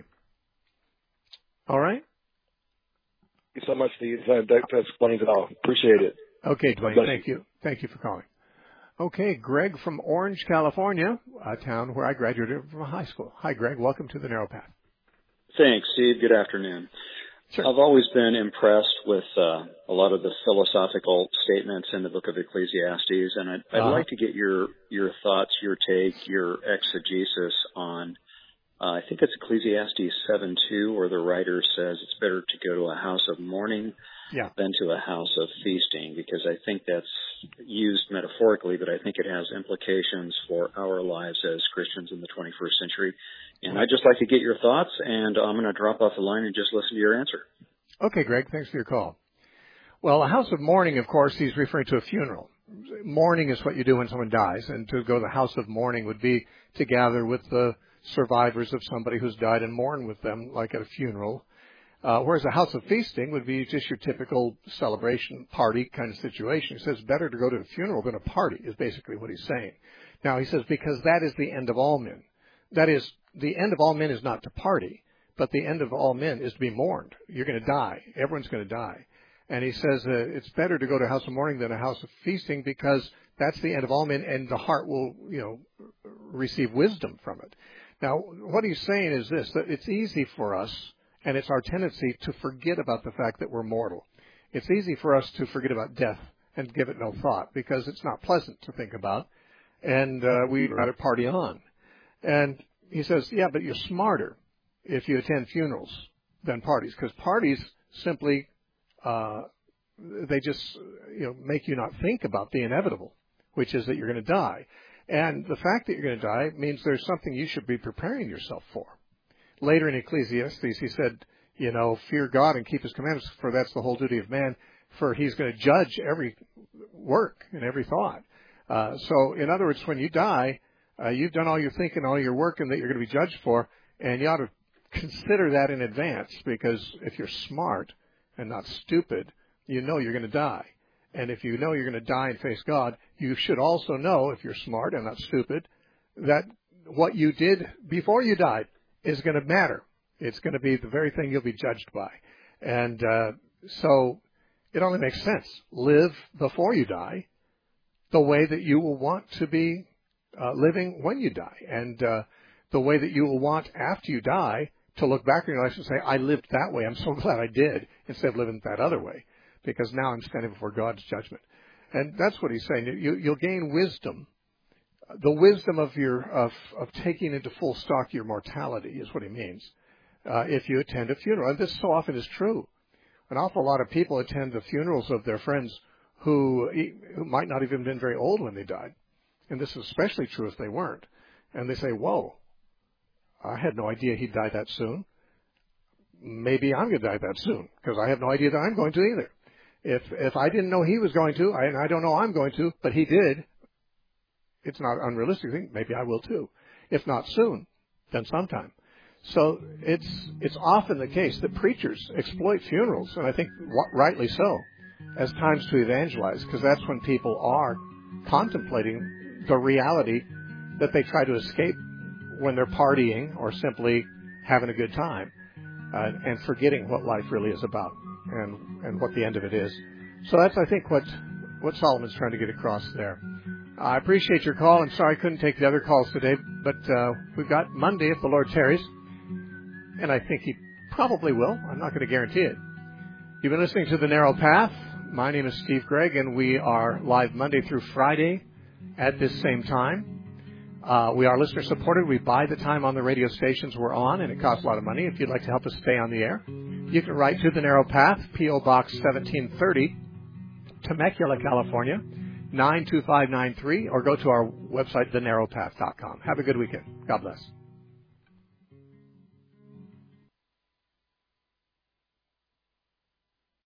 All right? Thank you so much, Steve. That, that explains it all. Appreciate it. Okay, Dwayne, thank you. Thank you for calling. Okay, Greg from Orange, California, a town where I graduated from high school. Hi, Greg. Welcome to the Narrow Path. Thanks, Steve. Good afternoon. Sure. I've always been impressed with uh, a lot of the philosophical statements in the book of Ecclesiastes, and I'd, I'd uh-huh. like to get your, your thoughts, your take, your exegesis on, uh, I think it's Ecclesiastes seven two, where the writer says it's better to go to a house of mourning yeah. than to a house of feasting, because I think that's used metaphorically, but I think it has implications for our lives as Christians in the twenty-first century. And I'd just like to get your thoughts, and I'm going to drop off the line and just listen to your answer. Okay, Greg, thanks for your call. Well, a house of mourning, of course, he's referring to a funeral. Mourning is what you do when someone dies, and to go to the house of mourning would be to gather with the survivors of somebody who's died and mourn with them, like at a funeral. Uh, whereas a house of feasting would be just your typical celebration party kind of situation. He says better to go to a funeral than a party is basically what he's saying. Now, he says because that is the end of all men. That is, the end of all men is not to party, but the end of all men is to be mourned. You're going to die. Everyone's going to die. And he says uh, it's better to go to a house of mourning than a house of feasting, because that's the end of all men, and the heart will, you know, receive wisdom from it. Now, what he's saying is this, that it's easy for us, and it's our tendency to forget about the fact that we're mortal. It's easy for us to forget about death and give it no thought, because it's not pleasant to think about, and uh, we got to party on. And he says, yeah, but you're smarter if you attend funerals than parties, because parties simply, uh, they just, you know, make you not think about the inevitable, which is that you're going to die. And the fact that you're going to die means there's something you should be preparing yourself for. Later in Ecclesiastes, he said, you know, fear God and keep his commandments, for that's the whole duty of man, for he's going to judge every work and every thought. Uh, so, in other words, when you die, uh, you've done all your thinking, all your work, and that you're going to be judged for, and you ought to consider that in advance, because if you're smart and not stupid, you know you're going to die. And if you know you're going to die and face God, you should also know, if you're smart and not stupid, that what you did before you died is going to matter. It's going to be the very thing you'll be judged by. And uh, so it only makes sense. Live before you die the way that you will want to be uh, living when you die, and uh, the way that you will want after you die to look back in your life and say, I lived that way. I'm so glad I did, instead of living that other way, because now I'm standing before God's judgment. And that's what he's saying. You, you'll gain wisdom. The wisdom of your of, of taking into full stock your mortality is what he means, uh, if you attend a funeral. And this so often is true. An awful lot of people attend the funerals of their friends who, who might not even have been very old when they died. And this is especially true if they weren't. And they say, whoa, I had no idea he'd die that soon. Maybe I'm going to die that soon, because I have no idea that I'm going to either. If if I didn't know he was going to, I, and I don't know I'm going to, but he did, it's not unrealistic to think maybe I will too. If not soon, then sometime. So it's it's often the case that preachers exploit funerals, and I think rightly so, as times to evangelize, because that's when people are contemplating the reality that they try to escape when they're partying or simply having a good time, uh, and forgetting what life really is about and and what the end of it is. So that's, I think, what what Solomon's trying to get across there. I appreciate your call. I'm sorry I couldn't take the other calls today, but uh, we've got Monday if the Lord tarries, and I think he probably will. I'm not going to guarantee it. You've been listening to The Narrow Path. My name is Steve Gregg, and we are live Monday through Friday at this same time. Uh, we are listener supported. We buy the time on the radio stations we're on, and it costs a lot of money. If you'd like to help us stay on the air, you can write to The Narrow Path, P O Box seventeen thirty, Temecula, California, nine two five nine three, or go to our website, the narrow path dot com. Have a good weekend. God bless.